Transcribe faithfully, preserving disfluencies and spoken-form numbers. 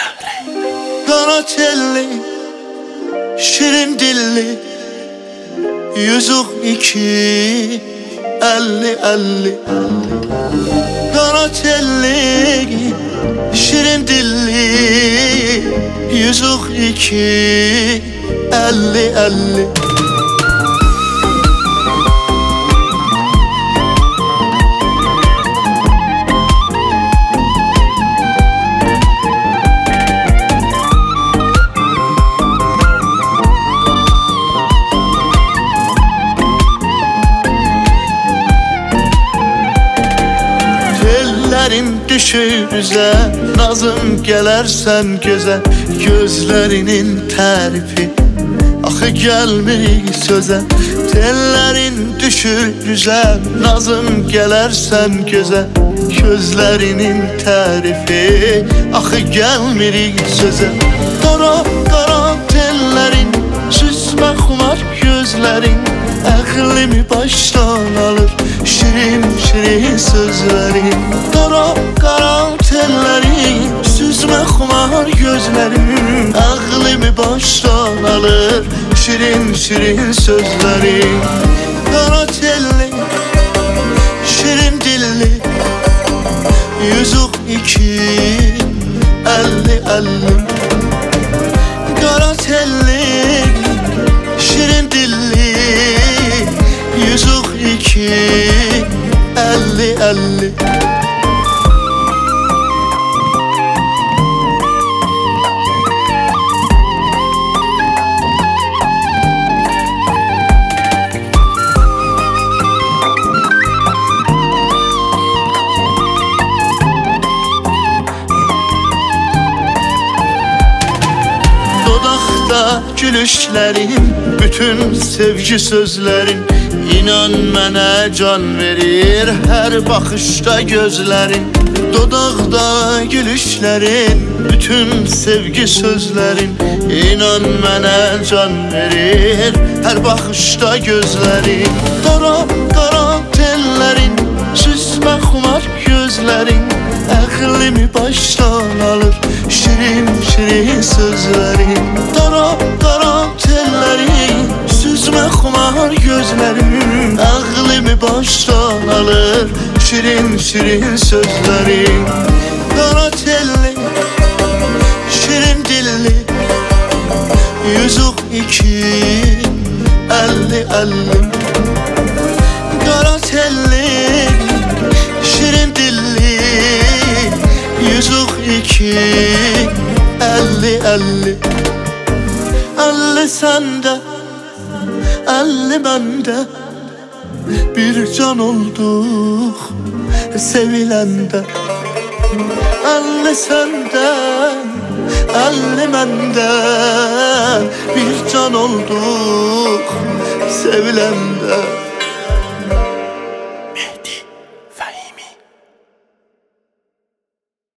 Kara telli, şirin dilli, yüzük iki, elli elli. Kara telli, şirin dilli, yüzük iki, elli elli. Tellerin düşür üzə, nazım gələrsən gözə. Gözlərinin tərifi axı gəlmir sözə. Tellerin düşür üzə, nazım gələrsən gözə. Gözlərinin tərifi axı gəlmir sözə. Qara qara tellerin, süzmə xumar gözlərin, əqlimi başdan alır şirin şirin sözlerin. Qara qara tellerin, süzmə xumar gözlerin, ağlımı başdan alır şirin şirin sözlerin. Qara telli, şirin dilli, yüzük iki, elli elli. Qara telli, şirin dilli, yüzük iki, elli elli. Dodaqda gülüşlerin, bütün sevgi sözlerin, İnan mənə can verir her bakışta gözlerin. Dodaqda gülüşlerin, bütün sevgi sözlerin, İnan mənə can verir her bakışta gözlerin. Qara qara tellerin, süzmə xumar gözlerin, əqlimi başdan alır şirin şirin sözlerin. Qara qara tellerin, süzmə xumar gözlerin, ağlımı baştan alır şirin şirin sözlerin. Qara telli, şirin dilli, yüzük iki, elli elli. Qara telli, şirin dilli, yüzük iki, elli elli. Elli sende, elli bende, bir can olduk sevilende. Elli senden, elli benden, bir can olduk sevilende.